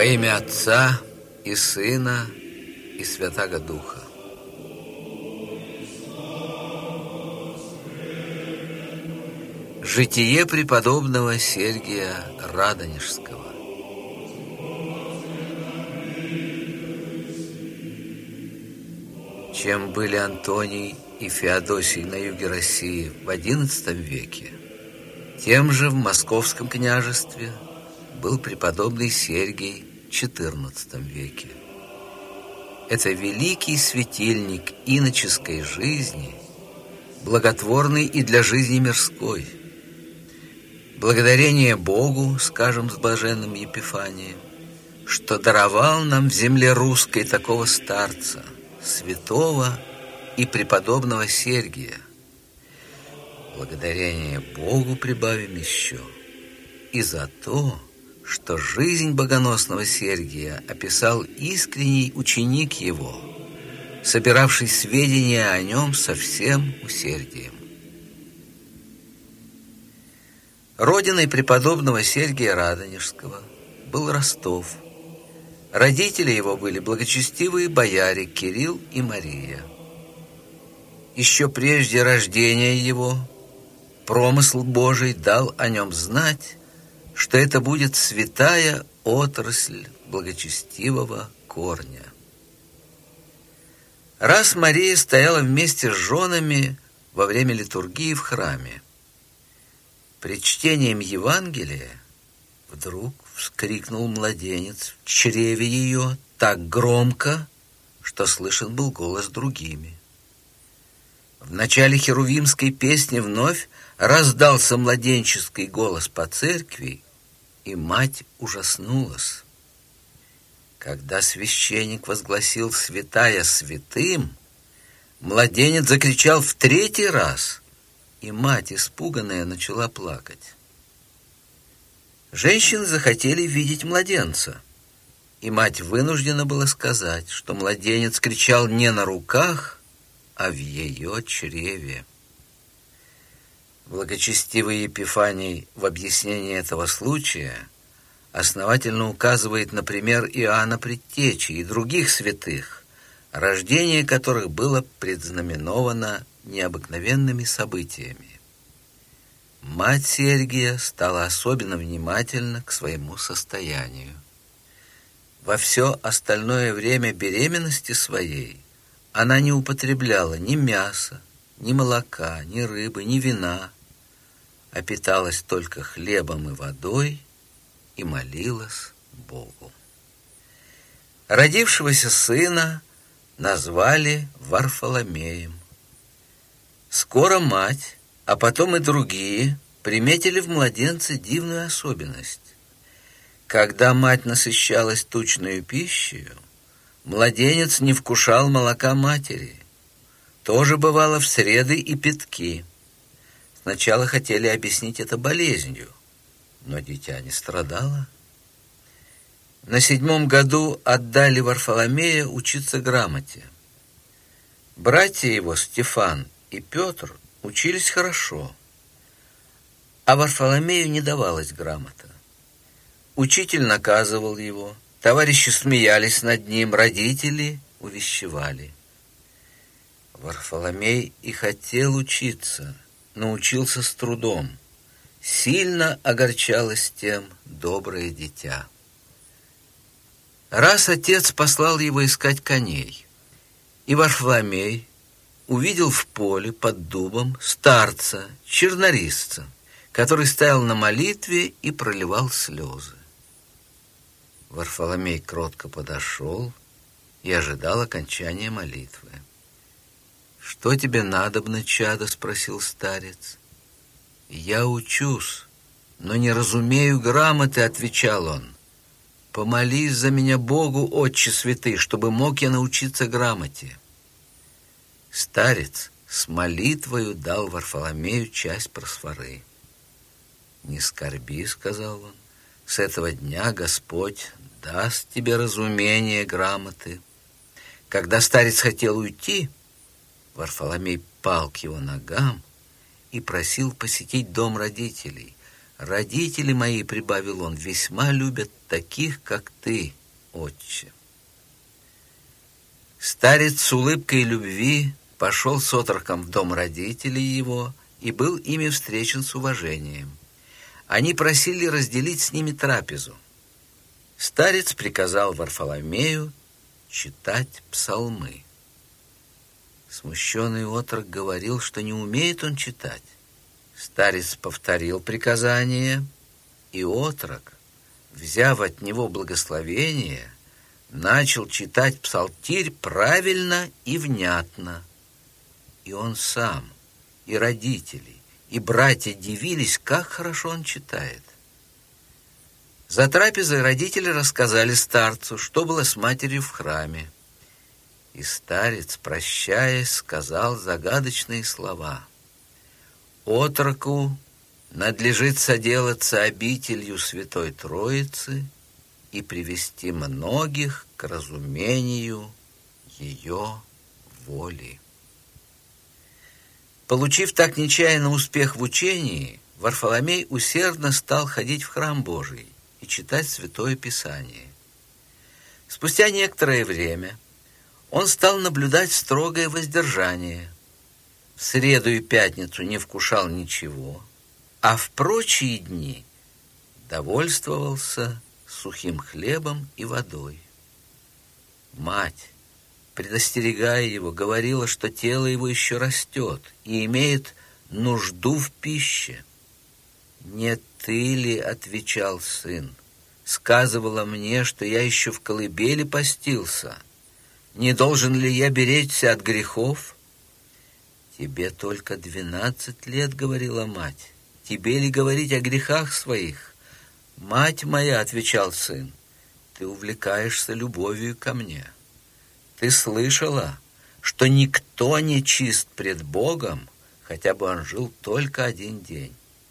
имя Отца и Сына и Святаго Духа. Житие преподобного Сергия Радонежского. Чем были Антоний и Феодосий на юге России в XI веке, тем же в Московском княжестве был преподобный Сергий в XIV веке. Это великий светильник иноческой жизни, благотворный и для жизни мирской. Благодарение Богу, скажем с блаженным Епифанием, что даровал нам в земле русской такого старца, святого и преподобного Сергия. Благодарение Богу прибавим еще и за то, что жизнь богоносного Сергия описал искренний ученик его, собиравший сведения о нем со всем усердием. Родиной преподобного Сергия Радонежского был Ростов. Родители его были благочестивые бояре Кирилл и Мария. Еще прежде рождения его промысл Божий дал о нем знать, что это будет святая отрасль благочестивого корня. Раз Мария стояла вместе с женами во время литургии в храме. Пред чтением Евангелия вдруг вскрикнул младенец в чреве ее так громко, что слышен был голос другими. В начале херувимской песни вновь раздался младенческий голос по церкви, и мать ужаснулась. Когда священник возгласил «Святая святым», младенец закричал в 3-й раз, и мать, испуганная, начала плакать. Женщины захотели видеть младенца, и мать вынуждена была сказать, что младенец кричал не на руках, а в ее чреве. Благочестивый Епифаний в объяснении этого случая основательно указывает на пример Иоанна Предтечи и других святых, рождение которых было предзнаменовано необыкновенными событиями. Мать Сергия стала особенно внимательна к своему состоянию. Во все остальное время беременности своей она не употребляла ни мяса, ни молока, ни рыбы, ни вина, а питалась только хлебом и водой и молилась Богу. Родившегося сына назвали Варфоломеем. Скоро мать, а потом и другие, приметили в младенце дивную особенность. Когда мать насыщалась тучною пищей, младенец не вкушал молока матери. Тоже бывало в среды и пятки. Сначала хотели объяснить это болезнью, но дитя не страдало. На 7-м году отдали Варфоломея учиться грамоте. Братья его, Стефан и Петр, учились хорошо, а Варфоломею не давалась грамота. Учитель наказывал его, товарищи смеялись над ним, родители увещевали. Варфоломей и хотел учиться, но учился с трудом. Сильно огорчалось тем доброе дитя. Раз отец послал его искать коней, и Варфоломей увидел в поле под дубом старца, чернорисца, который стоял на молитве и проливал слезы. Варфоломей кротко подошел и ожидал окончания молитвы. «Что тебе надобно, чадо?» — спросил старец. «Я учусь, но не разумею грамоты», — отвечал он. «Помолись за меня Богу, Отче святый, чтобы мог я научиться грамоте». Старец с молитвою дал Варфоломею часть просфоры. «Не скорби», — сказал он, — «с этого дня Господь даст тебе разумение грамоты». Когда старец хотел уйти, Варфоломей пал к его ногам и просил посетить дом родителей. Родители мои, — прибавил он, — весьма любят таких, как ты, отче. Старец с улыбкой любви пошел с отроком в дом родителей его и был ими встречен с уважением. Они просили разделить с ними трапезу. Старец приказал Варфоломею читать псалмы. Смущенный отрок говорил, что не умеет он читать. Старец повторил приказание, и отрок, взяв от него благословение, начал читать псалтирь правильно и внятно. И он сам, и родители, и братья дивились, как хорошо он читает. За трапезой родители рассказали старцу, что было с матерью в храме. И старец, прощаясь, сказал загадочные слова: «Отроку надлежит соделаться обителью Святой Троицы и привести многих к разумению ее воли». Получив так нечаянно успех в учении, Варфоломей усердно стал ходить в храм Божий и читать Святое Писание. Спустя некоторое время он стал наблюдать строгое воздержание. В среду и пятницу не вкушал ничего, а в прочие дни довольствовался сухим хлебом и водой. Мать, предостерегая его, говорила, что тело его еще растет и имеет нужду в пище. «Не ты ли, — отвечал сын, — сказывала мне, что я еще в колыбели постился? Не должен ли я беречься от грехов?» «Тебе только 12 лет, — говорила мать, — тебе ли говорить о грехах своих?» «Мать моя, — отвечал сын, — ты увлекаешься любовью ко мне. Ты слышала, что никто не чист пред Богом, хотя бы он жил только один день».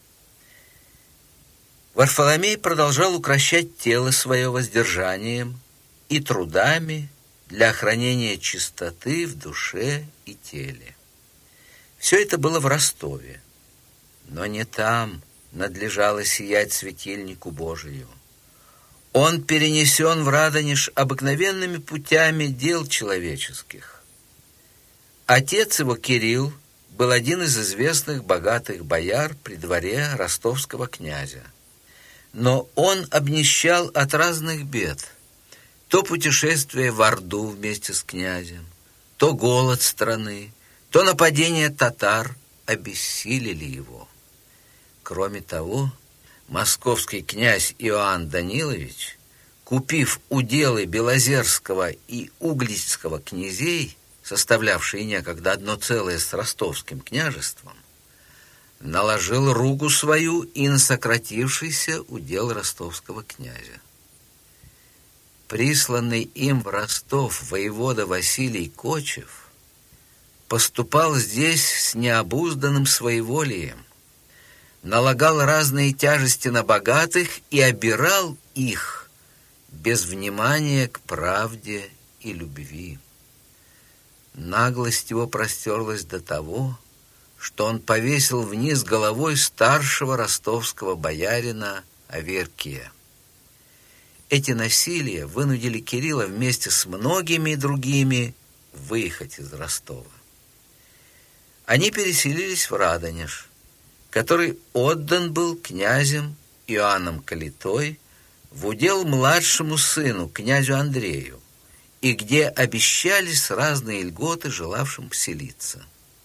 Варфоломей продолжал укрощать тело свое воздержанием и трудами для охранения чистоты в душе и теле. Все это было в Ростове, но не там надлежало сиять светильнику Божию. Он перенесен в Радонеж обыкновенными путями дел человеческих. Отец его, Кирилл, был один из известных богатых бояр при дворе ростовского князя. Но он обнищал от разных бед. То путешествие в Орду вместе с князем, то голод страны, то нападение татар обессилили его. Кроме того, московский князь Иоанн Данилович, купив уделы Белозерского и Угличского князей, составлявшие некогда одно целое с ростовским княжеством, наложил руку свою и на сократившийся удел ростовского князя. Присланный им в Ростов воевода Василий Кочев поступал здесь с необузданным своеволием, налагал разные тяжести на богатых и обирал их без внимания к правде и любви. Наглость его простерлась до того, что он повесил вниз головой старшего ростовского боярина Аверкия. Эти насилия вынудили Кирилла вместе с многими другими выехать из Ростова. Они переселились в Радонеж, который отдан был князем Иоанном Калитой в удел младшему сыну, князю Андрею, и где обещались разные льготы желавшим поселиться.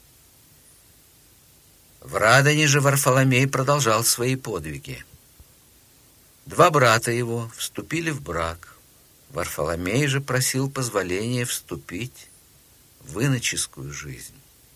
В Радонеже Варфоломей продолжал свои подвиги. 2 брата его вступили в брак. Варфоломей же просил позволения вступить в иноческую жизнь.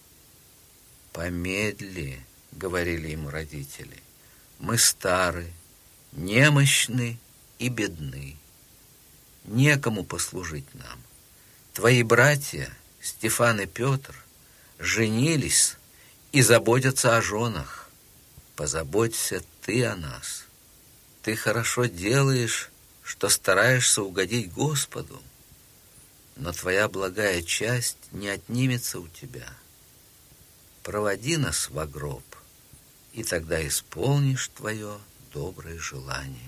«Помедли, — говорили ему родители, — мы стары, немощны и бедны. Некому послужить нам. Твои братья, Стефан и Петр, женились и заботятся о женах. Позаботься ты о нас. Ты хорошо делаешь, что стараешься угодить Господу, но твоя благая часть не отнимется у тебя. Проводи нас во гроб, и тогда исполнишь твое доброе желание.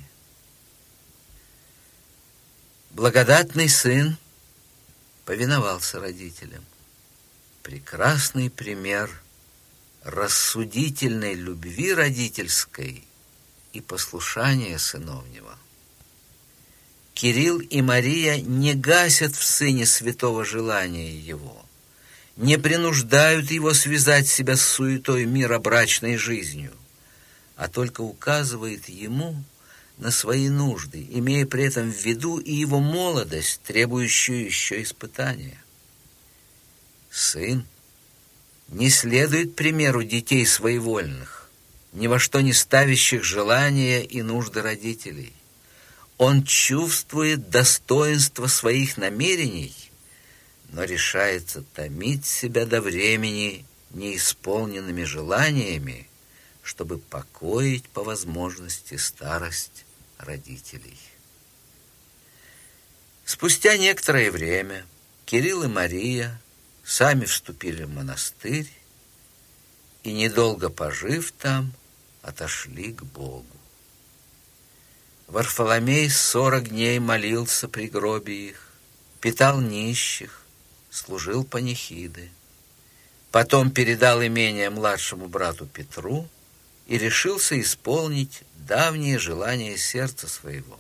Благодатный сын повиновался родителям. Прекрасный пример рассудительной любви родительской и послушания сыновнего. Кирилл и Мария не гасят в сыне святого желания его, не принуждают его связать себя с суетой мира брачной жизнью, а только указывают ему на свои нужды, имея при этом в виду и его молодость, требующую еще испытания. Сын не следует примеру детей своевольных, ни во что не ставящих желания и нужды родителей. Он чувствует достоинство своих намерений, но решается томить себя до времени неисполненными желаниями, чтобы покоить по возможности старость родителей. Спустя некоторое время Кирилл и Мария сами вступили в монастырь и, недолго пожив там, отошли к Богу. Варфоломей 40 дней молился при гробе их, питал нищих, служил панихиды. Потом передал имение младшему брату Петру и решился исполнить давние желания сердца своего.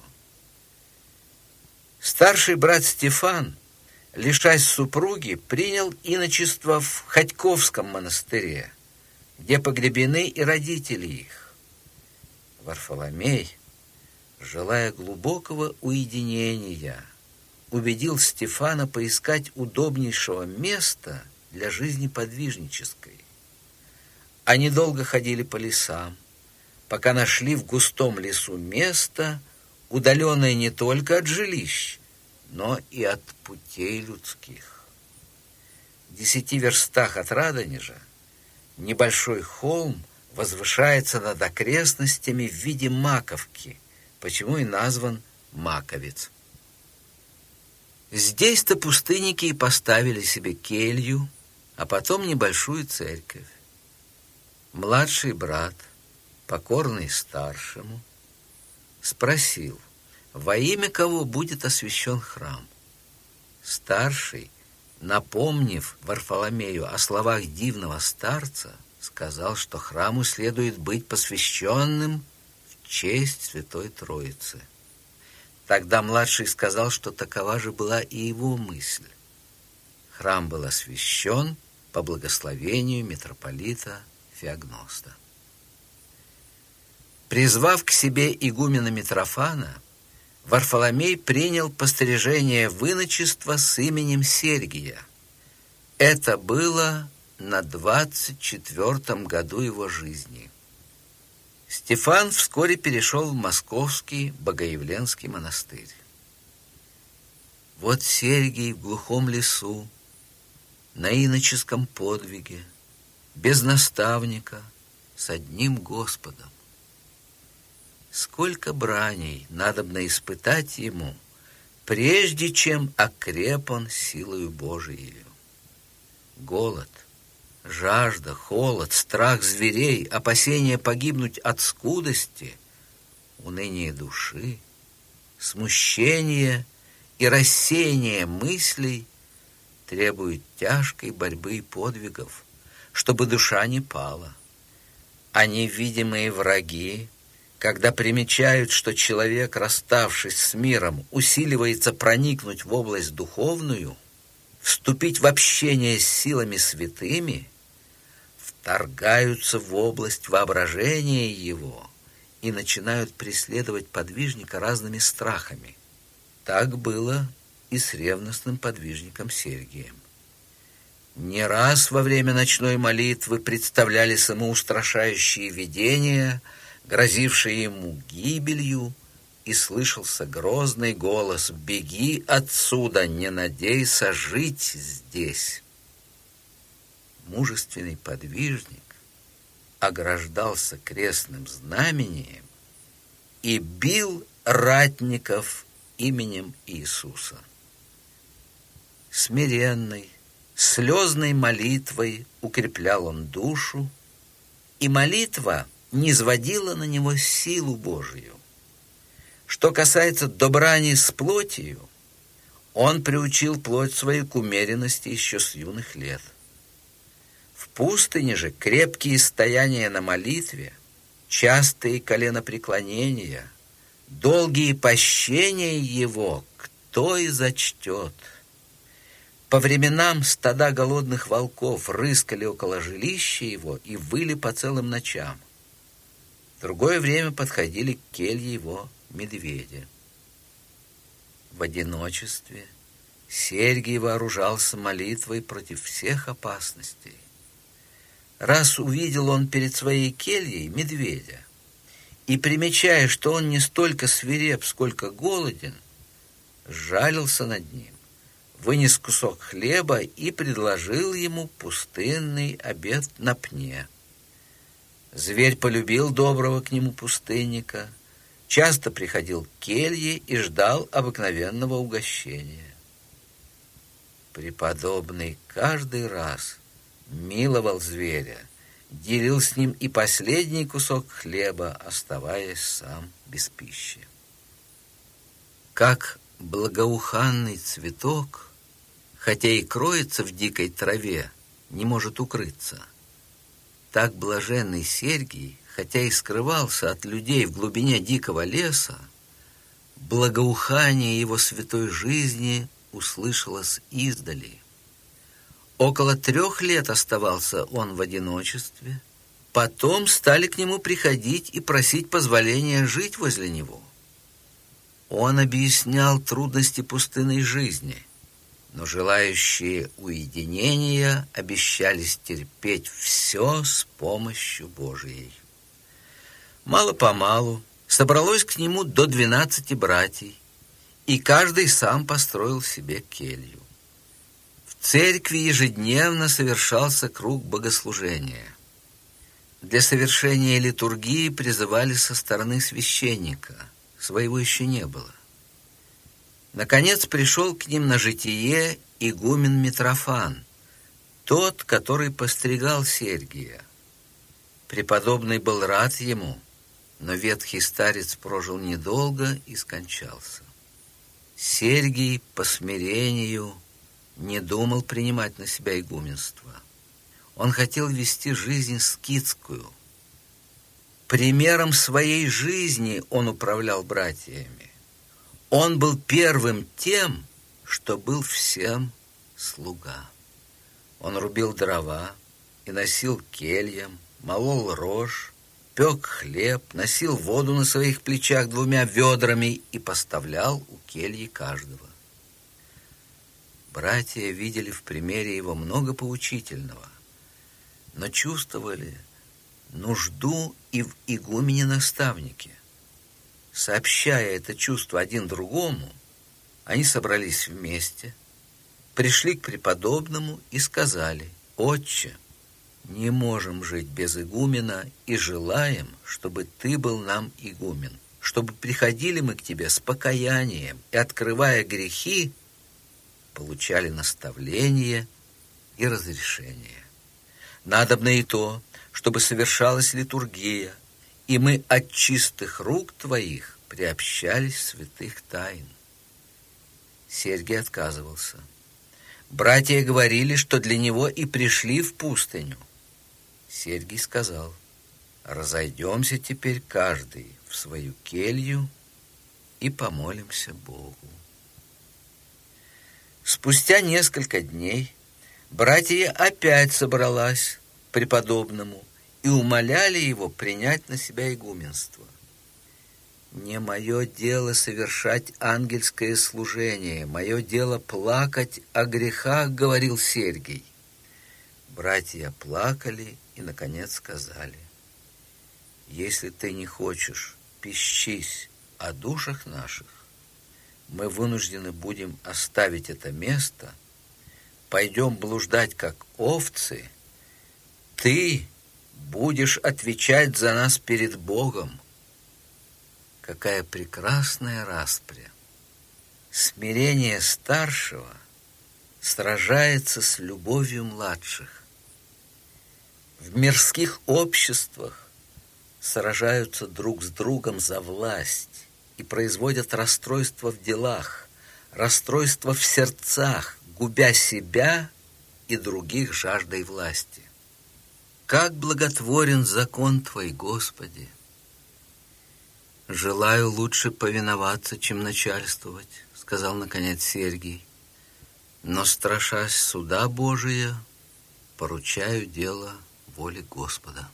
Старший брат Стефан, лишась супруги, принял иночество в Ходьковском монастыре, где погребены и родители их. Варфоломей, желая глубокого уединения, убедил Стефана поискать удобнейшего места для жизни подвижнической. Они долго ходили по лесам, пока нашли в густом лесу место, удаленное не только от жилищ, но и от путей людских. В 10 верстах от Радонежа небольшой холм возвышается над окрестностями в виде маковки, почему и назван Маковец. Здесь-то пустынники и поставили себе келью, а потом небольшую церковь. Младший брат, покорный старшему, спросил, во имя кого будет освящен храм. Старший, напомнив Варфоломею о словах дивного старца, сказал, что храму следует быть посвященным в честь Святой Троицы. Тогда младший сказал, что такова же была и его мысль. Храм был освящен по благословению митрополита Феогноста. Призвав к себе игумена Митрофана, Варфоломей принял пострижение в иночество с именем Сергия. Это было на 24-м году его жизни. Стефан вскоре перешел в Московский Богоявленский монастырь. Вот Сергий в глухом лесу, на иноческом подвиге, без наставника, с одним Господом. Сколько браней надобно испытать ему, прежде чем окреп он силою Божией. Голод, жажда, холод, страх зверей, опасение погибнуть от скудости, уныние души, смущение и рассеяние мыслей требуют тяжкой борьбы и подвигов, чтобы душа не пала. А невидимые враги, когда примечают, что человек, расставшись с миром, усиливается проникнуть в область духовную, вступить в общение с силами святыми, вторгаются в область воображения его и начинают преследовать подвижника разными страхами. Так было и с ревностным подвижником Сергием. Не раз во время ночной молитвы представлялись ему устрашающие видения, грозившие ему гибелью, и слышался грозный голос: «Беги отсюда, не надейся жить здесь». Мужественный подвижник ограждался крестным знамением и бил ратников именем Иисуса. Смиренной, слезной молитвой укреплял он душу, и молитва низводила на него силу Божию. Что касается добрани с плотью, он приучил плоть свою к умеренности еще с юных лет. В пустыне же крепкие стояния на молитве, частые коленопреклонения, долгие пощения его кто и зачтет. По временам стада голодных волков рыскали около жилища его и выли по целым ночам. В другое время подходили к келье его медведи. В одиночестве Сергий вооружался молитвой против всех опасностей. Раз увидел он перед своей кельей медведя, и, примечая, что он не столько свиреп, сколько голоден, сжалился над ним, вынес кусок хлеба и предложил ему пустынный обед на пне. Зверь полюбил доброго к нему пустынника, часто приходил к келье и ждал обыкновенного угощения. Преподобный каждый раз миловал зверя, делил с ним и последний кусок хлеба, оставаясь сам без пищи. Как благоуханный цветок, хотя и кроется в дикой траве, не может укрыться, так блаженный Сергий, хотя и скрывался от людей в глубине дикого леса, благоухание его святой жизни услышалось издали. Около 3 лет оставался он в одиночестве, потом стали к нему приходить и просить позволения жить возле него. Он объяснял трудности пустынной жизни, но желающие уединения обещались терпеть все с помощью Божией. Мало-помалу собралось к нему до 12 братьев, и каждый сам построил себе келью. В церкви ежедневно совершался круг богослужения. Для совершения литургии призывали со стороны священника, своего еще не было. Наконец пришел к ним на житие игумен Митрофан, тот, который постригал Сергия. Преподобный был рад ему, но ветхий старец прожил недолго и скончался. Сергий по смирению не думал принимать на себя игуменство. Он хотел вести жизнь скитскую. Примером своей жизни он управлял братьями. Он был первым тем, что был всем слуга. Он рубил дрова и носил кельям, молол рожь, пек хлеб, носил воду на своих плечах 2 ведрами и поставлял у кельи каждого. Братья видели в примере его много поучительного, но чувствовали нужду и в игумене-наставнике. Сообщая это чувство один другому, они собрались вместе, пришли к преподобному и сказали: «Отче, не можем жить без игумена и желаем, чтобы ты был нам игумен, чтобы приходили мы к тебе с покаянием и, открывая грехи, получали наставление и разрешение. Надобно и то, чтобы совершалась литургия, и мы от чистых рук твоих приобщались святых тайн». Сергий отказывался. Братья говорили, что для него и пришли в пустыню. Сергий сказал: «Разойдемся теперь каждый в свою келью и помолимся Богу». Спустя несколько дней братья опять собралась к преподобному и умоляли его принять на себя игуменство. «Не мое дело совершать ангельское служение, мое дело плакать о грехах», — говорил Сергий. Братья плакали и, наконец, сказали: «Если ты не хочешь пещись о душах наших, мы вынуждены будем оставить это место, пойдем блуждать, как овцы, ты будешь отвечать за нас перед Богом». Какая прекрасная распря! Смирение старшего сражается с любовью младших. В мирских обществах сражаются друг с другом за власть и производят расстройство в делах, расстройство в сердцах, губя себя и других жаждой власти. Как благотворен закон Твой, Господи! «Желаю лучше повиноваться, чем начальствовать», — сказал наконец Сергий. «Но, страшась суда Божия, поручаю дело воле Господа».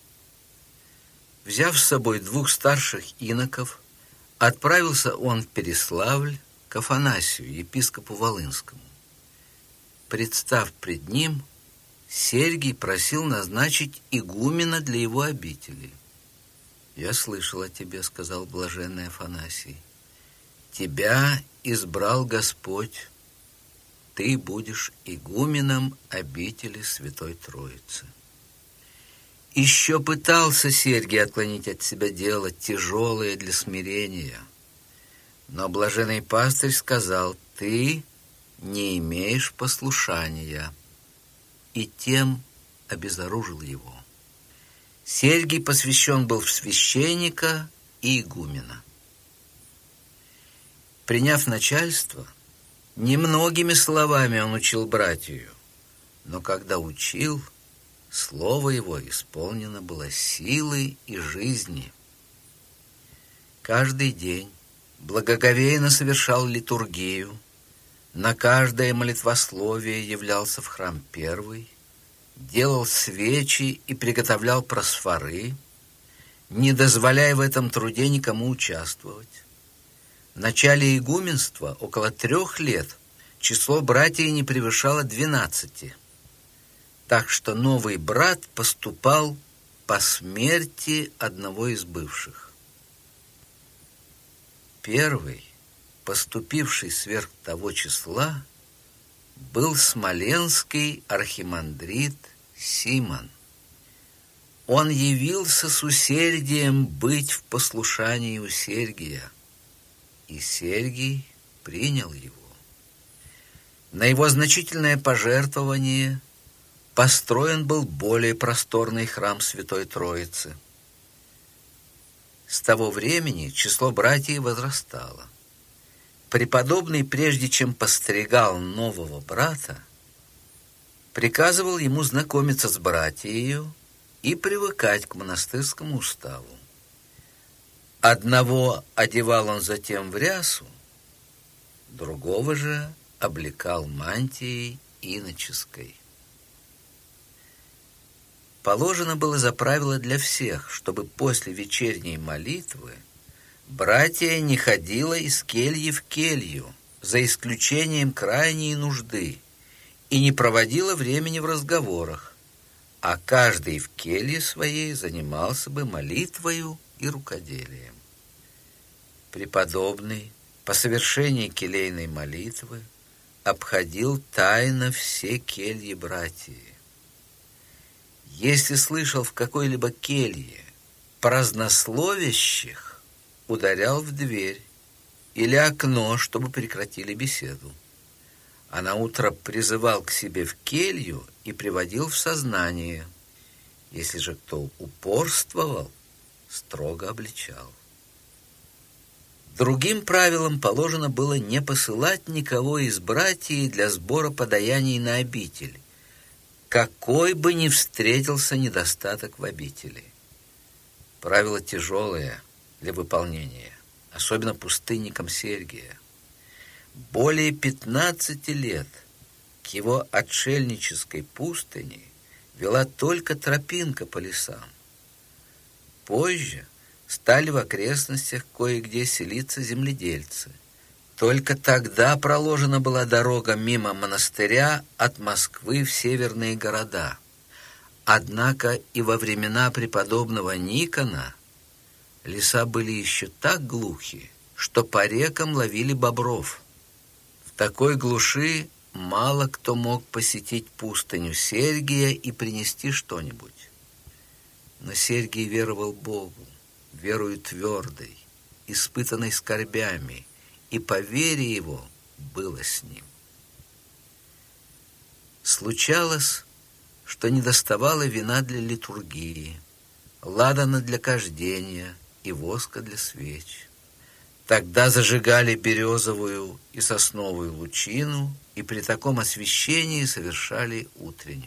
Взяв с собой 2 старших иноков, отправился он в Переславль к Афанасию, епископу Волынскому. Представ пред ним, Сергий просил назначить игумена для его обители. «Я слышал о тебе, — сказал блаженный Афанасий. Тебя избрал Господь, ты будешь игуменом обители Святой Троицы». Еще пытался Сергий отклонить от себя дело, тяжелое для смирения. Но блаженный пастырь сказал: «Ты не имеешь послушания», и тем обезоружил его. Сергий посвящен был в священника и игумена. Приняв начальство, немногими словами он учил братью, но когда учил, слово его исполнено было силой и жизни. Каждый день благоговейно совершал литургию, на каждое молитвословие являлся в храм первый, делал свечи и приготовлял просфоры, не дозволяя в этом труде никому участвовать. В начале игуменства, около 3 лет, число братьев не превышало 12, так что новый брат поступал по смерти одного из бывших. Первый, поступивший сверх того числа, был смоленский архимандрит Симон. Он явился с усердием быть в послушании у Сергия, и Сергий принял его. На его значительное пожертвование построен был более просторный храм Святой Троицы. С того времени число братьев возрастало. Преподобный, прежде чем постригал нового брата, приказывал ему знакомиться с братией и привыкать к монастырскому уставу. Одного одевал он затем в рясу, другого же облекал мантией иноческой. Положено было за правило для всех, чтобы после вечерней молитвы братья не ходила из кельи в келью, за исключением крайней нужды, и не проводила времени в разговорах, а каждый в келье своей занимался бы молитвою и рукоделием. Преподобный по совершении келейной молитвы обходил тайно все кельи братьев. Если слышал в какой-либо келье празднословящих, ударял в дверь или окно, чтобы прекратили беседу, а наутро призывал к себе в келью и приводил в сознание. Если же кто упорствовал, строго обличал. Другим правилом положено было не посылать никого из братьев для сбора подаяний на обитель, какой бы ни встретился недостаток в обители. Правило тяжелое для выполнения, особенно пустынникам Сергия. Более 15 лет к его отшельнической пустыне вела только тропинка по лесам. Позже стали в окрестностях кое-где селиться земледельцы. Только тогда проложена была дорога мимо монастыря от Москвы в северные города. Однако и во времена преподобного Никона леса были еще так глухи, что по рекам ловили бобров. В такой глуши мало кто мог посетить пустыню Сергия и принести что-нибудь. Но Сергий веровал Богу, верою твердой, испытанной скорбями, и по вере его было с ним. Случалось, что недоставало вина для литургии. ладана для кождения и воска для свеч. Тогда зажигали березовую и сосновую лучину, и при таком освещении совершали утренню.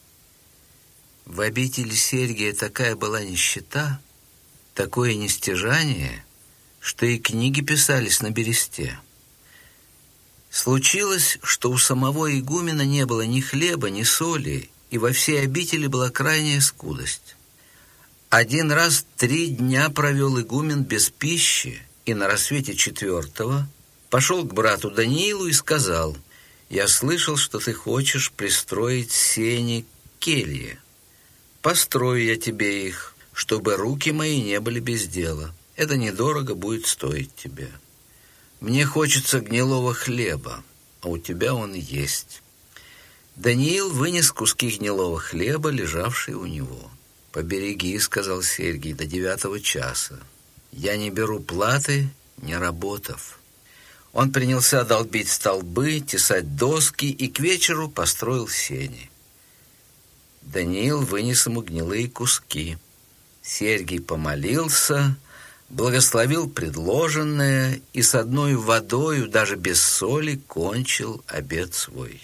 В обители Сергия такая была нищета, такое нестяжание, что и книги писались на бересте. Случилось, что у самого игумена не было ни хлеба, ни соли, и во всей обители была крайняя скудость. Один раз 3 дня провел игумен без пищи, и на рассвете 4-го пошел к брату Даниилу и сказал: «Я слышал, что ты хочешь пристроить сени к келье. Построю я тебе их, чтобы руки мои не были без дела. Это недорого будет стоить тебе. Мне хочется гнилого хлеба, а у тебя он есть». Даниил вынес куски гнилого хлеба, лежавшие у него. «Побереги, — сказал Сергий, — до 9-го часа. Я не беру платы, не работав». Он принялся долбить столбы, тесать доски и к вечеру построил сени. Даниил вынес ему гнилые куски. Сергий помолился, благословил предложенное и с одной водою, даже без соли, кончил обед свой.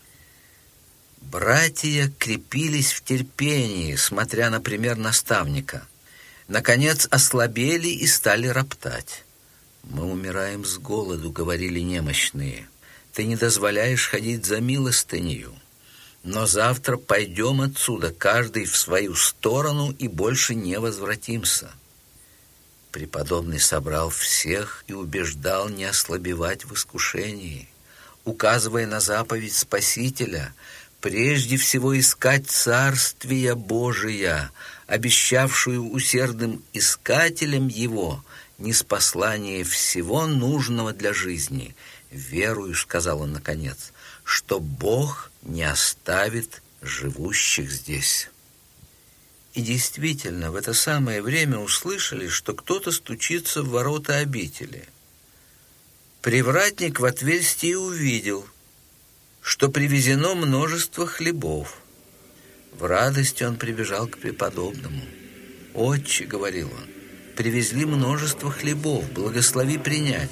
Братья крепились в терпении, смотря на пример наставника. Наконец ослабели и стали роптать. «Мы умираем с голоду», — говорили немощные. «Ты не дозволяешь ходить за милостынею. Но завтра пойдем отсюда, каждый в свою сторону, и больше не возвратимся». Преподобный собрал всех и убеждал не ослабевать в искушении, указывая на заповедь Спасителя — прежде всего искать Царствия Божия, обещавшую усердным искателям его ниспослание всего нужного для жизни. «Верую, — сказал он наконец, — что Бог не оставит живущих здесь». И действительно, в это самое время услышали, что кто-то стучится в ворота обители. Привратник в отверстии увидел, что привезено множество хлебов. В радости он прибежал к преподобному. «Отче, — говорил он, — привезли множество хлебов, благослови принять».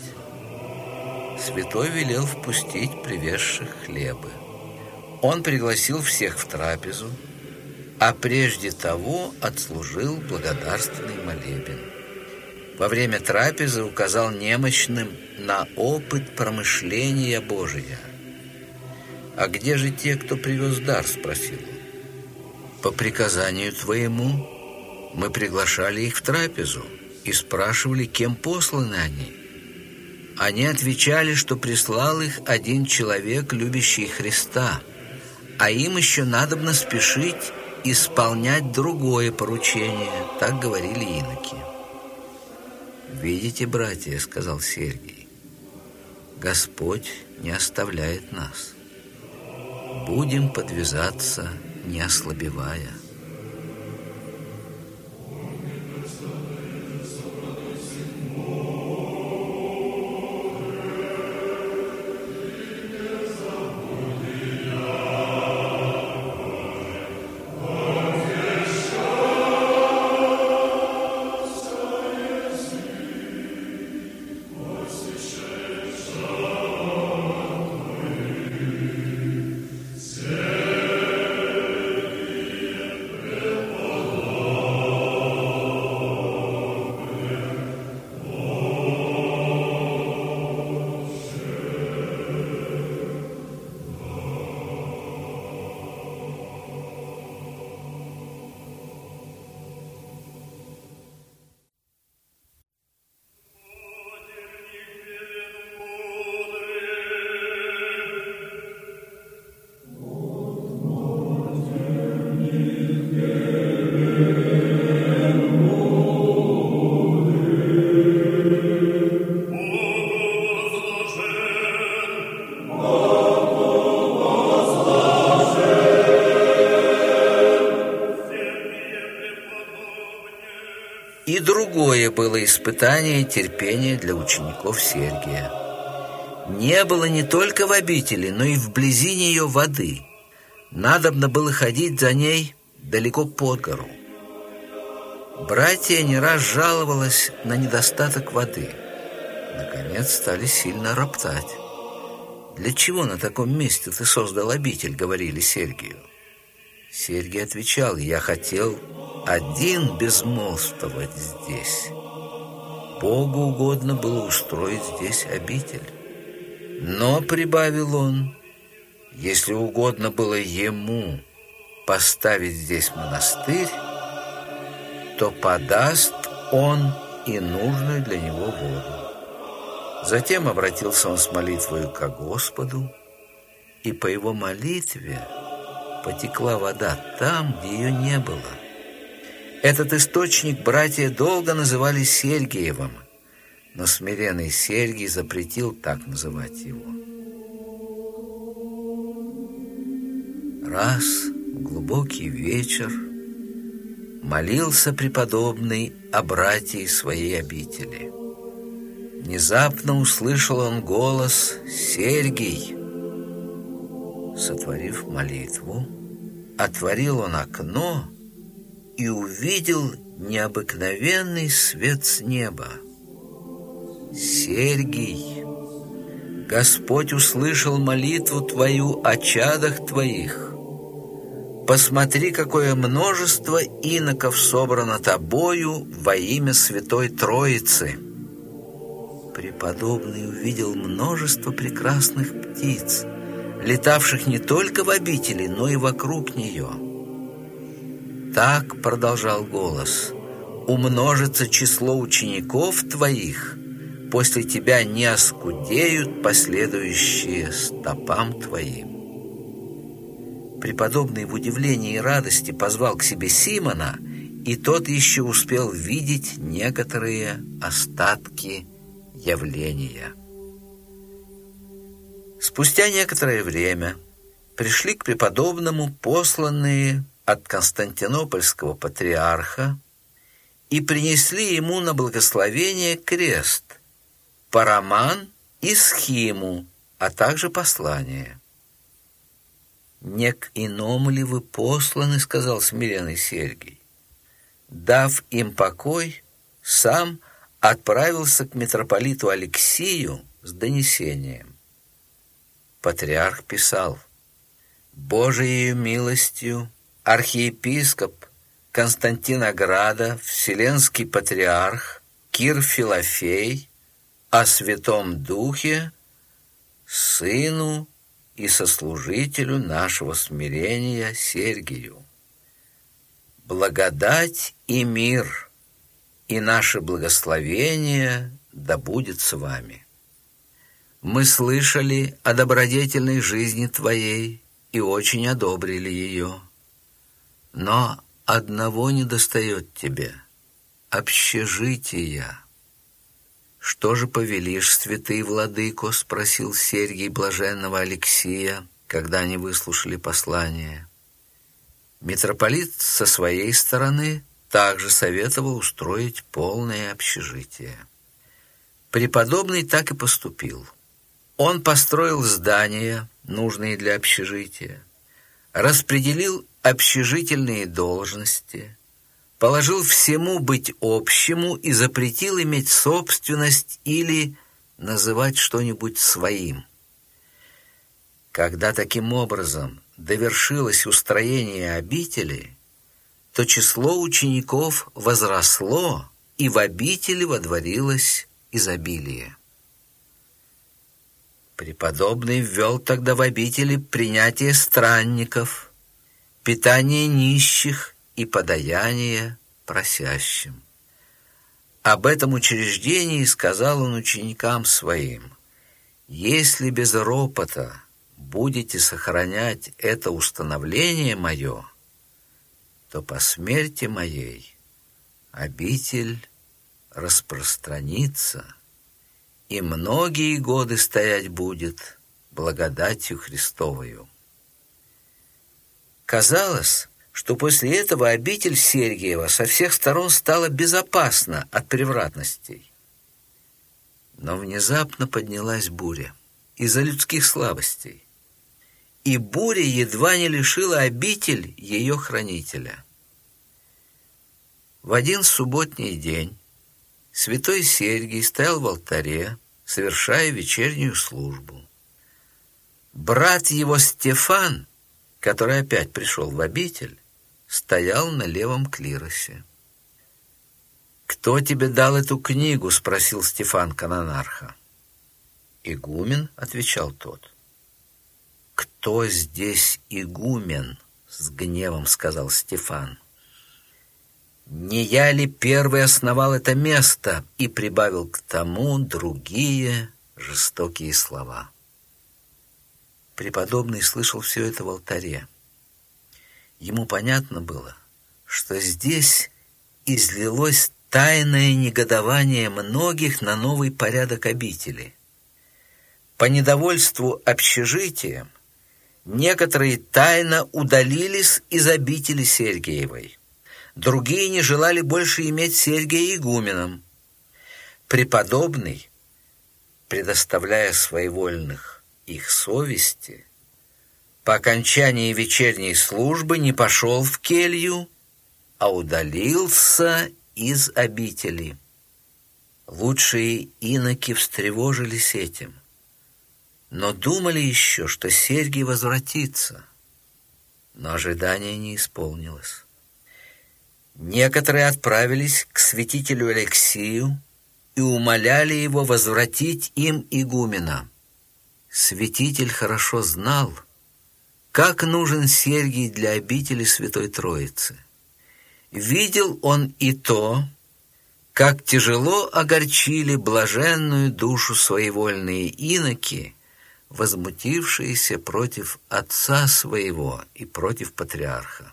Святой велел впустить привезших хлебы. Он пригласил всех в трапезу, а прежде того отслужил благодарственный молебен. Во время трапезы указал немощным на опыт промышления Божия. «А где же те, кто привез дар?» — спросил он. «По приказанию твоему мы приглашали их в трапезу и спрашивали, кем посланы они. Они отвечали, что прислал их один человек, любящий Христа, а им еще надобно спешить исполнять другое поручение», — так говорили иноки. «Видите, братья, — сказал Сергий, — Господь не оставляет нас. Будем подвязаться, не ослабевая». И другое было испытание терпения для учеников Сергия. Не было не только в обители, но и вблизи нее воды. Надобно было ходить за ней далеко под гору. Братья не раз жаловалась на недостаток воды. Наконец стали сильно роптать. «Для чего на таком месте ты создал обитель?» — говорили Сергию. Сергий отвечал: «Я хотел один безмолвствовать здесь. Богу угодно было устроить здесь обитель. Но, — прибавил он, — если угодно было ему поставить здесь монастырь, то подаст он и нужную для него воду». Затем обратился он с молитвою ко Господу, и по его молитве потекла вода там, где ее не было. Этот источник братья долго называли Сергиевым, но смиренный Сергий запретил так называть его. Раз в глубокий вечер молился преподобный о братьях своей обители. Внезапно услышал он голос: «Сергий!» Сотворив молитву, отворил он окно и увидел необыкновенный свет с неба. «Сергий, Господь услышал молитву твою о чадах твоих. Посмотри, какое множество иноков собрано тобою во имя Святой Троицы». Преподобный увидел множество прекрасных птиц, летавших не только в обители, но и вокруг нее. «Так, — продолжал голос, — умножится число учеников твоих, после тебя не оскудеют последующие стопам твоим». Преподобный в удивлении и радости позвал к себе Симона, и тот еще успел видеть некоторые остатки явления. Спустя некоторое время пришли к преподобному посланные от Константинопольского патриарха и принесли ему на благословение крест, параман и схиму, а также послание. «Не к иному ли вы посланы, — сказал смиренный Сергий?» Дав им покой, сам отправился к митрополиту Алексию с донесением. Патриарх писал: «Божией милостью архиепископ Константинограда, Вселенский патриарх Кир Филофей о Святом Духе, сыну и сослужителю нашего смирения Сергию. Благодать и мир и наше благословение да будет с вами. Мы слышали о добродетельной жизни твоей и очень одобрили ее. Но одного недостает тебе — общежития». «Что же повелишь, святый владыко?» — спросил Сергий блаженного Алексия, когда они выслушали послание. Митрополит со своей стороны также советовал устроить полное общежитие. Преподобный так и поступил. Он построил здания, нужные для общежития, распределил общежительные должности, положил всему быть общему и запретил иметь собственность или называть что-нибудь своим. Когда таким образом довершилось устроение обители, то число учеников возросло, и в обители водворилось изобилие. Преподобный ввел тогда в обители принятие странников, питание нищих и подаяние просящим. Об этом учреждении сказал он ученикам своим: «Если без ропота будете сохранять это установление мое, то по смерти моей обитель распространится, и многие годы стоять будет благодатью Христовою». Казалось, что после этого обитель Сергиева со всех сторон стала безопасна от превратностей. Но внезапно поднялась буря из-за людских слабостей, и буря едва не лишила обитель ее хранителя. В один субботний день святой Сергий стоял в алтаре, совершая вечернюю службу. Брат его Стефан, который опять пришел в обитель, стоял на левом клиросе. «Кто тебе дал эту книгу?» — спросил Стефан канонарха. «Игумен», — отвечал тот. «Кто здесь игумен?» — с гневом сказал Стефан. «Не я ли первый основал это место?» и прибавил к тому другие жестокие слова. Преподобный слышал все это в алтаре. Ему понятно было, что здесь излилось тайное негодование многих на новый порядок обители. По недовольству общежитием некоторые тайно удалились из обители Сергиевой. Другие не желали больше иметь Сергия игуменом. Преподобный, предоставляя своевольных их совести, по окончании вечерней службы не пошел в келью, а удалился из обители. Лучшие иноки встревожились этим, но думали еще, что Сергий возвратится. Но ожидание не исполнилось. Некоторые отправились к святителю Алексию и умоляли его возвратить им игумена. Святитель хорошо знал, как нужен Сергий для обители Святой Троицы. Видел он и то, как тяжело огорчили блаженную душу своевольные иноки, возмутившиеся против отца своего и против патриарха.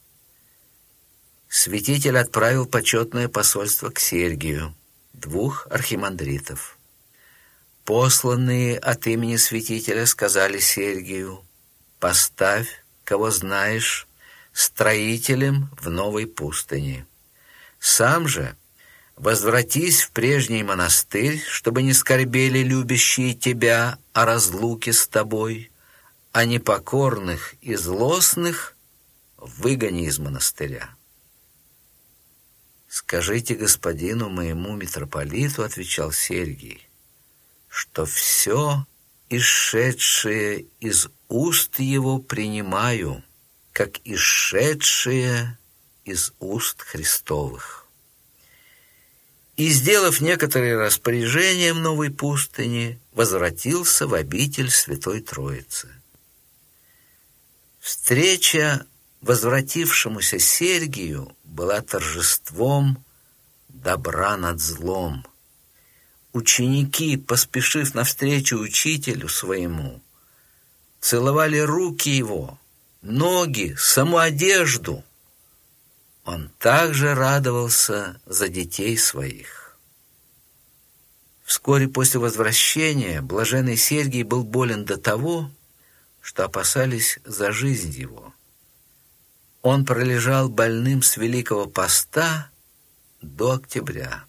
Святитель отправил почетное посольство к Сергию, 2 архимандритов. Посланные от имени святителя сказали Сергию: «Поставь, кого знаешь, строителем в новой пустыне. Сам же возвратись в прежний монастырь, чтобы не скорбели любящие тебя о разлуке с тобой, а непокорных и злостных выгони из монастыря». «Скажите господину моему митрополиту, — отвечал Сергий, — что все, исшедшее из уст его, принимаю, как исшедшее из уст Христовых». И, сделав некоторые распоряжения в новой пустыне, возвратился в обитель Святой Троицы. Встреча возвратившемуся Сергию была торжеством добра над злом. Ученики, поспешив навстречу учителю своему, целовали руки его, ноги, саму одежду. Он также радовался за детей своих. Вскоре после возвращения блаженный Сергий был болен до того, что опасались за жизнь его. Он пролежал больным с Великого Поста до октября.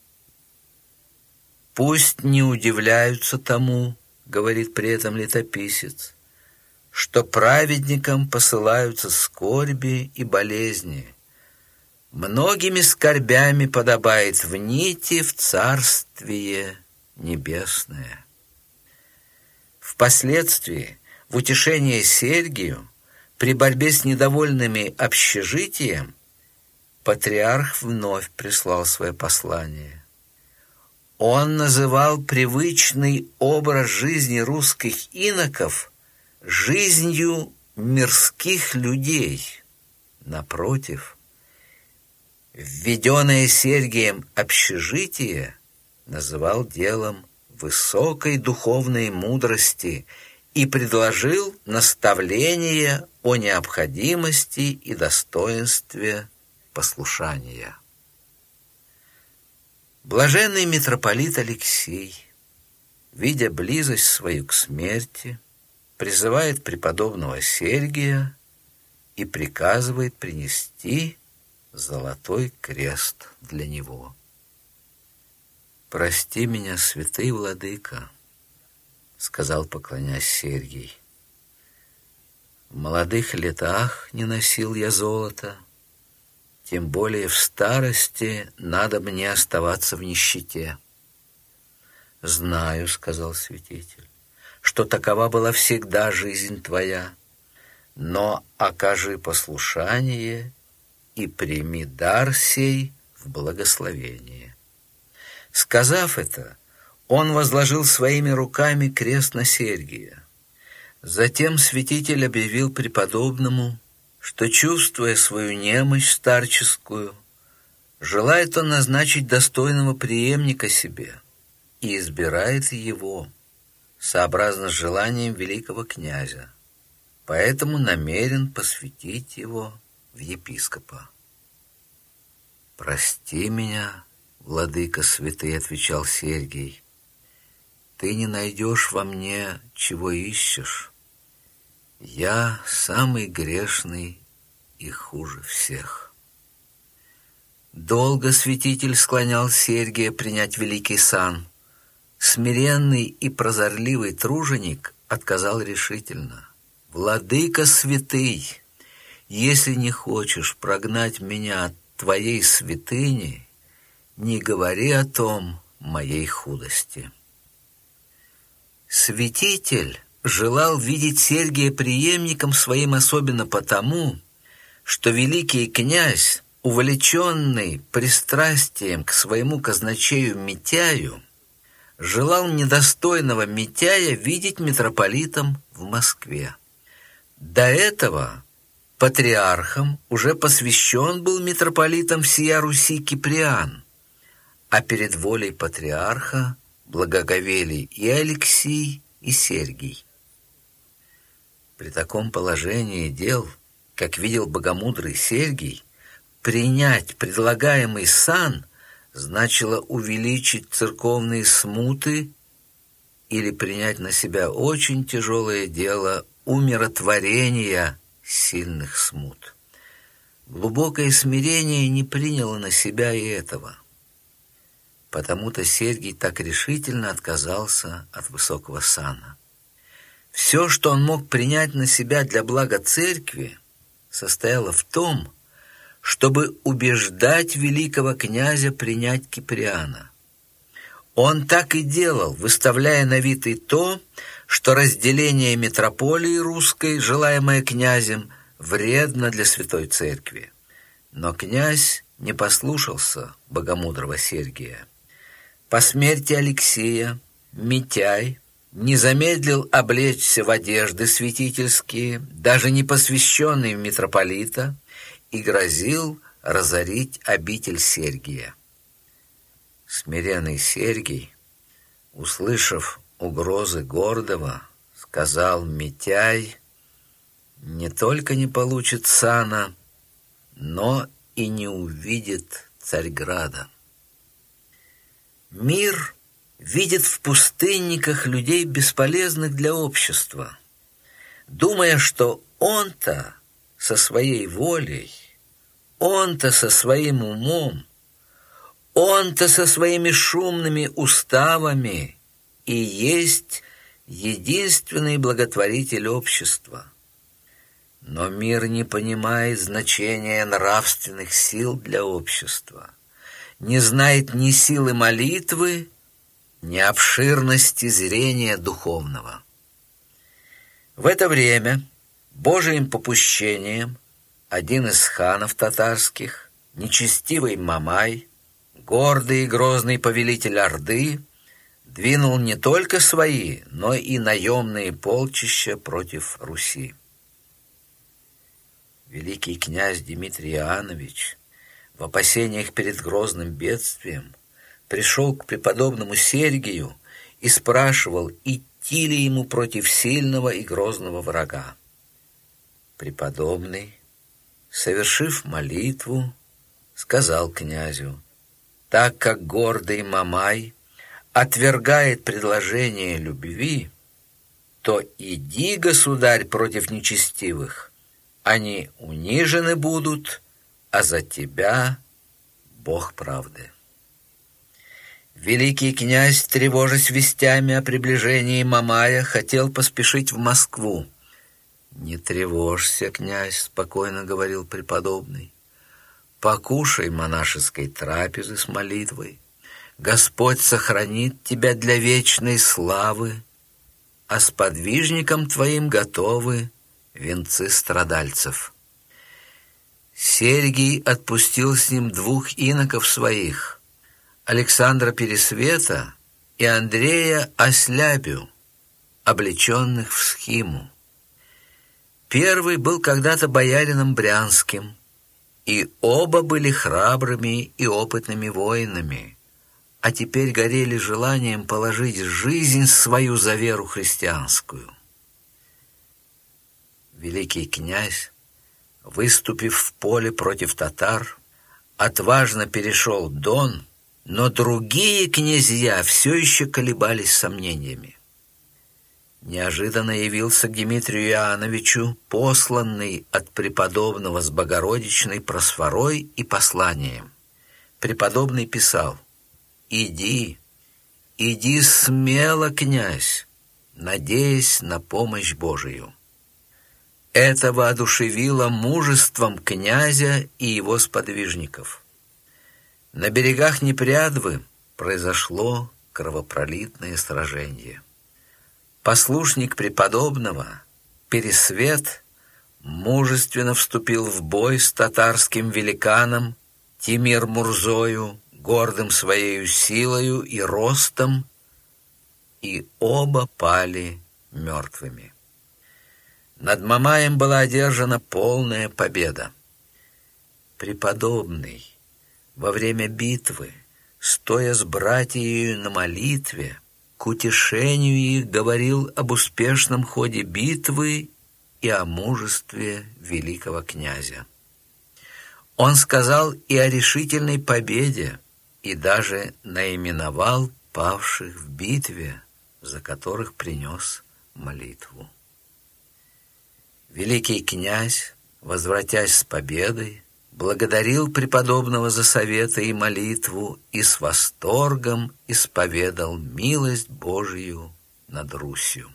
«Пусть не удивляются тому, — говорит при этом летописец, — что праведникам посылаются скорби и болезни. Многими скорбями подобает внийти в Царствие Небесное». Впоследствии, в утешение Сергию, при борьбе с недовольными общежитием, патриарх вновь прислал свое послание. Он называл привычный образ жизни русских иноков жизнью мирских людей. Напротив, введенное Сергием общежитие называл делом высокой духовной мудрости и предложил наставление о необходимости и достоинстве послушания. Блаженный митрополит Алексий, видя близость свою к смерти, призывает преподобного Сергия и приказывает принести золотой крест для него. «Прости меня, святый владыка, — сказал, поклонясь Сергий. В молодых летах не носил я золота, Тем более в старости надо мне оставаться в нищете». «Знаю, — сказал святитель, — что такова была всегда жизнь твоя, но окажи послушание и прими дар сей в благословение». Сказав это, он возложил своими руками крест на Сергия. Затем святитель объявил преподобному, что, чувствуя свою немощь старческую, желает он назначить достойного преемника себе и избирает его, сообразно с желанием великого князя, поэтому намерен посвятить его в епископа. «Прости меня, владыка святый, — отвечал Сергий, — ты не найдешь во мне, чего ищешь. Я самый грешный и хуже всех». Долго святитель склонял Сергия принять великий сан. Смиренный и прозорливый труженик отказал решительно: «Владыка святый, если не хочешь прогнать меня от твоей святыни, не говори о том моей худости». Святитель желал видеть Сергия преемником своим особенно потому, что великий князь, увлеченный пристрастием к своему казначею Митяю, желал недостойного Митяя видеть митрополитом в Москве. До этого патриархом уже посвящен был митрополитом всея Руси Киприан, а перед волей патриарха благоговели и Алексий, и Сергий. При таком положении дел, как видел богомудрый Сергий, принять предлагаемый сан значило увеличить церковные смуты или принять на себя очень тяжелое дело умиротворения сильных смут. Глубокое смирение не приняло на себя и этого. Потому-то Сергий так решительно отказался от высокого сана. Все, что он мог принять на себя для блага церкви, состояло в том, чтобы убеждать великого князя принять Киприана. Он так и делал, выставляя на вид и то, что разделение митрополии русской, желаемое князем, вредно для Святой Церкви. Но князь не послушался богомудрого Сергия. По смерти Алексия Митяй не замедлил облечься в одежды святительские, даже не посвященный в митрополита, и грозил разорить обитель Сергия. Смиренный Сергий, услышав угрозы гордого, сказал: Митяй не только не получит сана, но и не увидит Царьграда. Мир видит в пустынниках людей, бесполезных для общества, думая, что он-то со своей волей, он-то со своим умом, он-то со своими шумными уставами и есть единственный благотворитель общества. Но мир не понимает значения нравственных сил для общества, не знает ни силы молитвы, ни обширности зрения духовного. В это время Божиим попущением один из ханов татарских, нечестивый Мамай, гордый и грозный повелитель Орды, двинул не только свои, но и наемные полчища против Руси. Великий князь Дмитрий Иоаннович в опасениях перед грозным бедствием пришел к преподобному Сергию и спрашивал, идти ли ему против сильного и грозного врага. Преподобный, совершив молитву, сказал князю: так как гордый Мамай отвергает предложение любви, то иди, государь, против нечестивых, они унижены будут, а за тебя Бог правды. Великий князь, тревожась вестями о приближении Мамая, хотел поспешить в Москву. «Не тревожься, князь, — спокойно говорил преподобный, — покушай монашеской трапезы с молитвой. Господь сохранит тебя для вечной славы, а сподвижникам твоим готовы венцы страдальцев. Сергий отпустил с ним 2 иноков своих, Александра Пересвета и Андрея Ослябю, облеченных в схиму. Первый был когда-то боярином брянским, и оба были храбрыми и опытными воинами, а теперь горели желанием положить жизнь свою за веру христианскую. Великий князь, выступив в поле против татар, отважно перешел Дон, но другие князья все еще колебались сомнениями. Неожиданно явился к Дмитрию Иоанновичу посланный от преподобного с Богородичной просфорой и посланием. Преподобный писал: «Иди смело, князь, надеясь на помощь Божию». Это воодушевило мужеством князя и его сподвижников. На берегах Непрядвы произошло кровопролитное сражение. Послушник преподобного, Пересвет, мужественно вступил в бой с татарским великаном Тимир-Мурзою, гордым своею силою и ростом, и оба пали мертвыми. Над Мамаем была одержана полная победа. Преподобный во время битвы, стоя с братьями на молитве, к утешению их говорил об успешном ходе битвы и о мужестве великого князя. Он сказал и о решительной победе, и даже наименовал павших в битве, за которых принес молитву. Великий князь, возвратясь с победой, благодарил преподобного за советы и молитву и с восторгом исповедал милость Божию над Русью.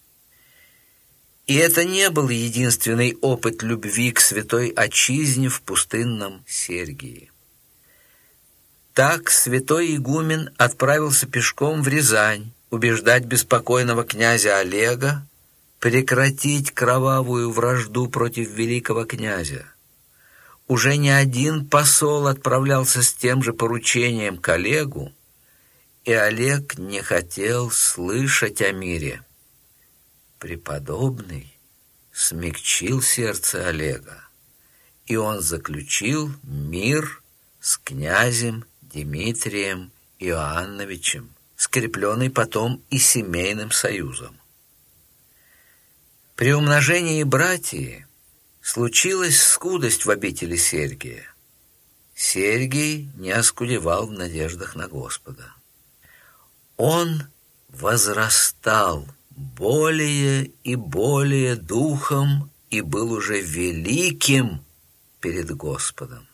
И это не был единственный опыт любви к святой отчизне в пустынном Сергии. Так святой игумен отправился пешком в Рязань убеждать беспокойного князя Олега прекратить кровавую вражду против великого князя. Уже не один посол отправлялся с тем же поручением к Олегу, и Олег не хотел слышать о мире. Преподобный смягчил сердце Олега, и он заключил мир с князем Дмитрием Иоанновичем, скрепленный потом и семейным союзом. При умножении братьев случилась скудость в обители Сергия. Сергий не оскудевал в надеждах на Господа. Он возрастал более и более духом и был уже великим перед Господом.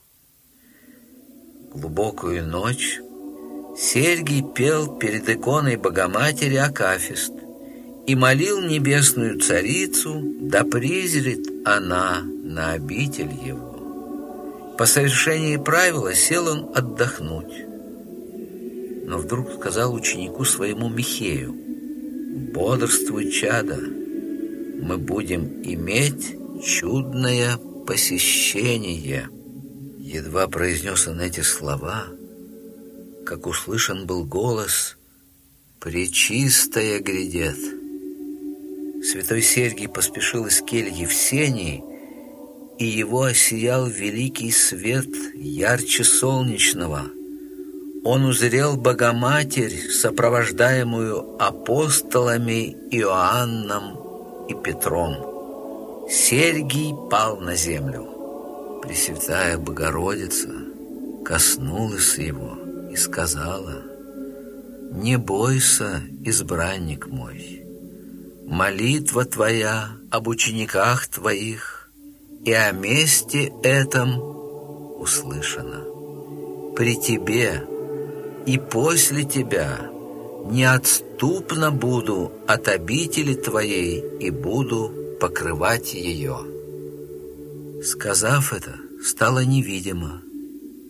Глубокую ночь Сергий пел перед иконой Богоматери акафист и молил небесную царицу, да призрит она на обитель его. По совершении правила сел он отдохнуть, но вдруг сказал ученику своему Михею: «Бодрствуй, чадо, мы будем иметь чудное посещение». Едва произнес он эти слова, как услышан был голос: «Пречистая грядет». Святой Сергий поспешил из кельи в сени, и его осиял великий свет ярче солнечного. Он узрел Богоматерь, сопровождаемую апостолами Иоанном и Петром. Сергий пал на землю. Пресвятая Богородица коснулась его и сказала: «Не бойся, избранник мой, молитва твоя об учениках твоих и о месте этом услышана. При тебе и после тебя неотступно буду от обители твоей и буду покрывать ее». Сказав это, стало невидимо,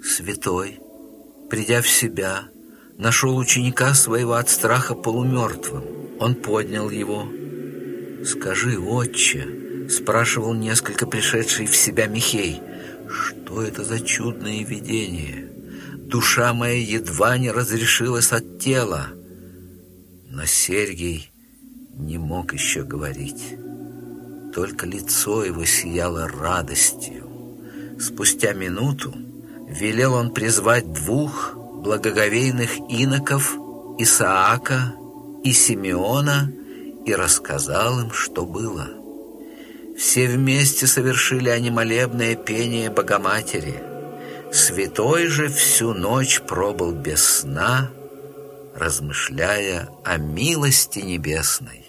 Святой, придя в себя, нашел ученика своего от страха полумертвым. Он поднял его. «Скажи, отче», — спрашивал несколько пришедший в себя Михей, «что это за чудное видение? Душа моя едва не разрешилась от тела». Но Сергий не мог еще говорить. Только лицо его сияло радостью. Спустя минуту велел он призвать двух благоговейных иноков, Исаака и Симеона, и рассказал им, что было. Все вместе совершили они молебное пение Богоматери. Святой же всю ночь пробыл без сна, размышляя о милости небесной.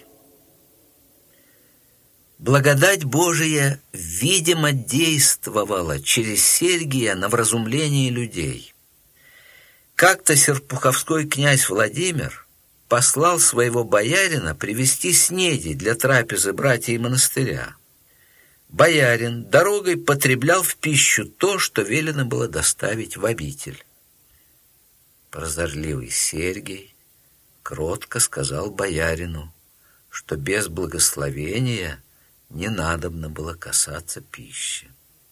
Благодать Божия, видимо, действовала через Сергия на вразумление людей. Как-то серпуховской князь Владимир послал своего боярина привезти снеди для трапезы братьев монастыря. Боярин дорогой потреблял в пищу то, что велено было доставить в обитель. Прозорливый Сергий кротко сказал боярину, что без благословения не надобно было касаться пищи.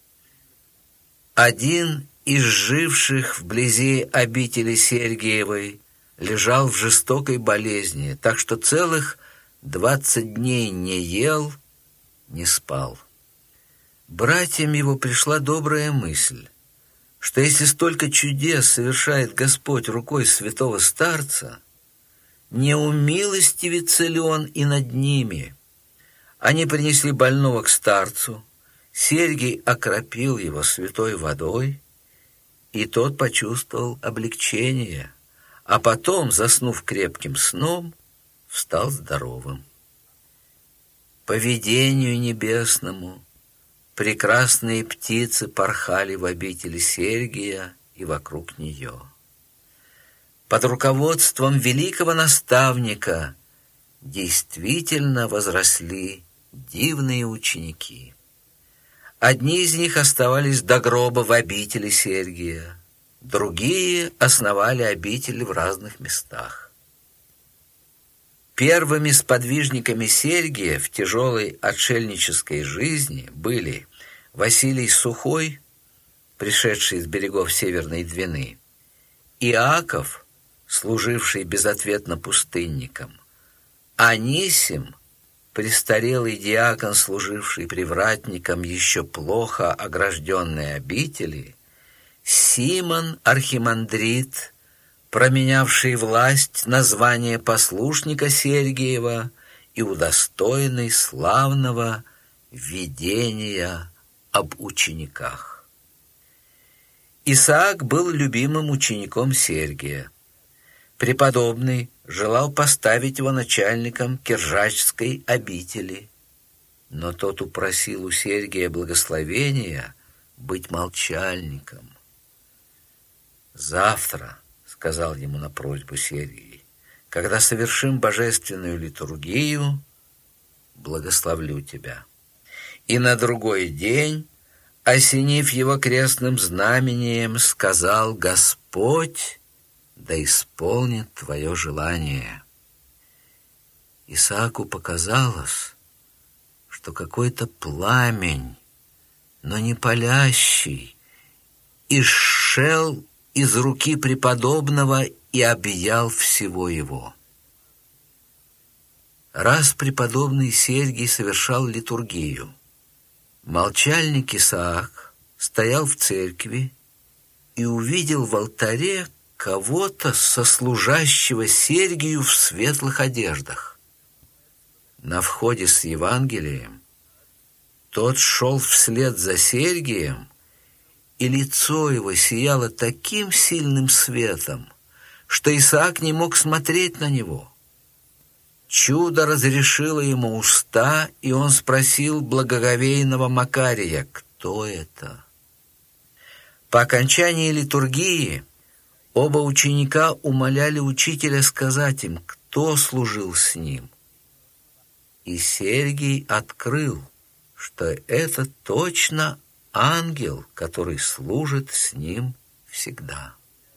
Один из живших вблизи обители Сергиевой лежал в жестокой болезни, так что целых 20 дней не ел, не спал. Братьям его пришла добрая мысль, что если столько чудес совершает Господь рукой святого старца, не умилостивится ли он и над ними? Они принесли больного к старцу, Сергий окропил его святой водой, и тот почувствовал облегчение, а потом, заснув крепким сном, встал здоровым. По видению небесному прекрасные птицы порхали в обители Сергия и вокруг нее. Под руководством великого наставника действительно возросли дивные ученики. Одни из них оставались до гроба в обители Сергия, другие основали обители в разных местах. Первыми сподвижниками Сергия в тяжелой отшельнической жизни были Василий Сухой, пришедший с берегов Северной Двины, Иаков, служивший безответно пустынником, Анисим, престарелый диакон, служивший привратником еще плохо огражденной обители, Симон архимандрит, променявший власть на звание послушника Сергиева и удостоенный славного видения об учениках. Исаак был любимым учеником Сергия. Преподобный желал поставить его начальником Киржачской обители, но тот упросил у Сергия благословения быть молчальником. «Завтра, — сказал ему на просьбу Сергий, — когда совершим божественную литургию, благословлю тебя». И на другой день, осенив его крестным знамением, сказал: «Господь да исполнит твое желание». Исааку показалось, что какой-то пламень, но не палящий, исшел из руки преподобного и объял всего его. Раз преподобный Сергий совершал литургию, молчальник Исаак стоял в церкви и увидел в алтаре кого-то сослужащего Сергию в светлых одеждах. На входе с Евангелием тот шел вслед за Сергием, и лицо его сияло таким сильным светом, что Исаак не мог смотреть на него. Чудо разрешило ему уста, и он спросил благоговейного Макария: «Кто это?» По окончании литургии оба ученика умоляли учителя сказать им, кто служил с ним. И Сергий открыл, что это точно ангел, который служит с ним всегда.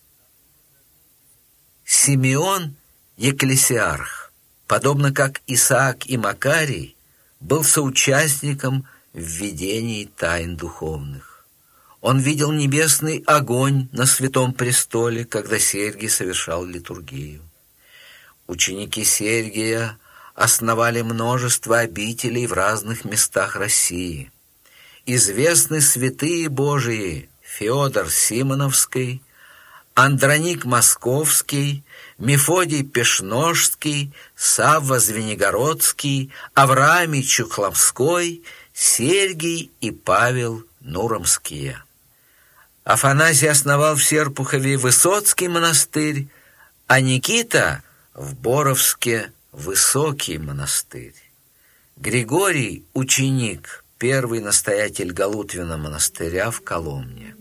Симеон, екклесиарх, подобно как Исаак и Макарий, был соучастником в видении тайн духовных. Он видел небесный огонь на святом престоле, когда Сергий совершал литургию. Ученики Сергия основали множество обителей в разных местах России. Известны святые Божии Феодор Симоновский, Андроник Московский, Мефодий Пешножский, Савва Звенигородский, Авраамий Чухломской, Сергий и Павел Нуромские. Афанасий основал в Серпухове Высоцкий монастырь, а Никита в Боровске Высокий монастырь. Григорий – ученик, первый настоятель Галутвина монастыря в Коломне.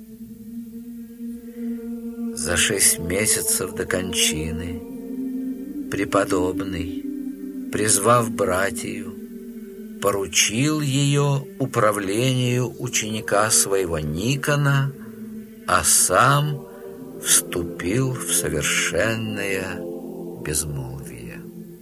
За 6 месяцев до кончины преподобный, призвав братью, поручил ее управлению ученика своего Никона, а сам вступил в совершенное безмолвие.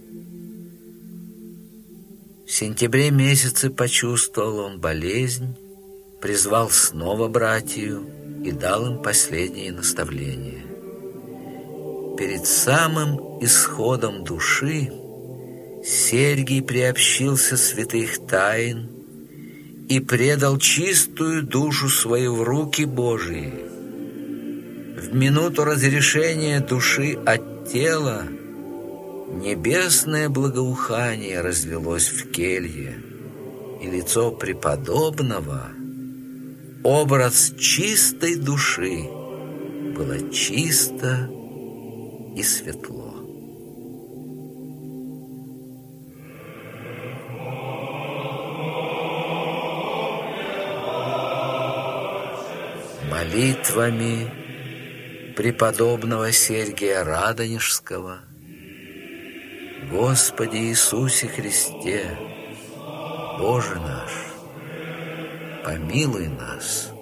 В сентябре месяце почувствовал он болезнь, призвал снова братью и дал им последние наставления. Перед самым исходом души Сергий приобщился святых тайн и предал чистую душу свою в руки Божии. В минуту разрешения души от тела небесное благоухание разлилось в келье, и лицо преподобного, образ чистой души, было чисто и светло. Молитвами преподобного Сергия Радонежского: Господи Иисусе Христе, Боже наш, помилуй нас.